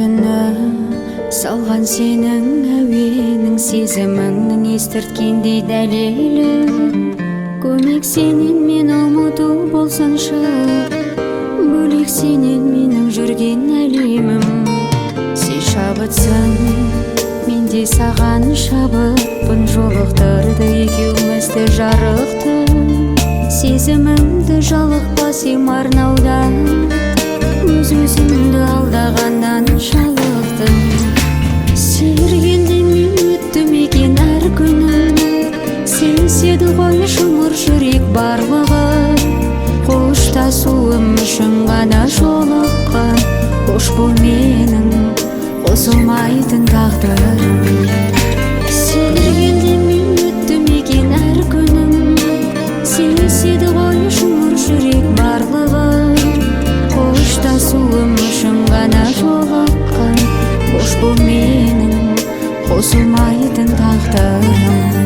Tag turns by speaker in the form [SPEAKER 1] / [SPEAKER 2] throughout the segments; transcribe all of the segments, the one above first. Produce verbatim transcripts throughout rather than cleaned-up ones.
[SPEAKER 1] түні салған сенің әуенің, сезіміңнің естірткендей дәлелі. Көмек сенен мен ұмыту болсаншы, бөлек сенен менің жүрген әлемім. Сен шабытсың, мен де саған шабытпын, жолықтырды екеумізді жарықты. Сезімімді жалықпа сен арнауда, өз-өзімді алдағаннан жалықтым. Сергелден мен өттім екен әр күнім, сенседі ғой жұмыр жүрек барлығы. Қоштасуым үшін ғана жолыққан, қош бол менің қосылмайтын тағдырым. Сергелден мен өттім екен әр күнім, сенседі ғой жұмыр жүрек барлығы. Қоштасуым үшін ғана жолыққан, қош бол менің қосылмайтын тағдырым.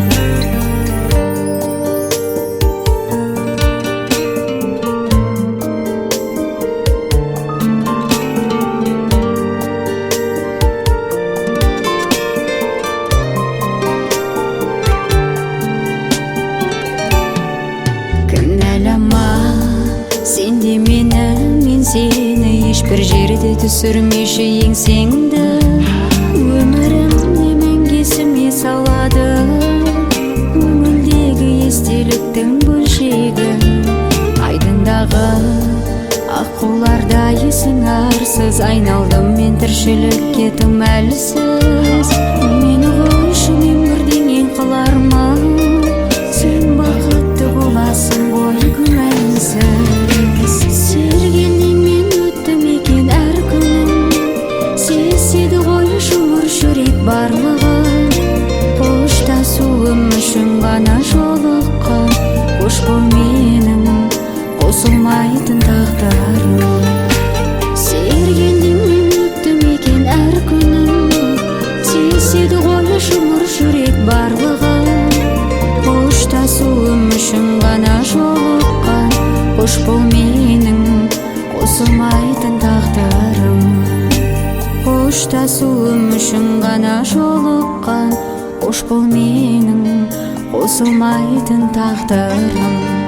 [SPEAKER 1] Сен де мені, мен сені, ешбір жерде түсірмеші еңсеңді. Өмірімде мәңгі есіме салады көңілдегі естеліктің бөлшегі. Айдындағы аққуларда есің арсыз, айналдым мен тіршілікке тым әлсіз. Мені қойшы мен бірдеңе қыларма, сен бақытты боласың ғой күмәнсіз. Сергелден мен өттім екен әр күнім, сезеді ғой жұмыр жүрек барлығы. Қоштасуым үшін ғана жолыққан, қош бол менің қосылмайтын тағдырым. Сергелден мен өттім екен әр күнім, сезеді ғой жұмыр жүрек барлығы. Қоштасуым үшін ғана жолыққан, қош бол менің қосылмайтын тағдырым. Қоштасуым үшін ғана жолыққан, қош бол менің қосылмайтын тағдырым.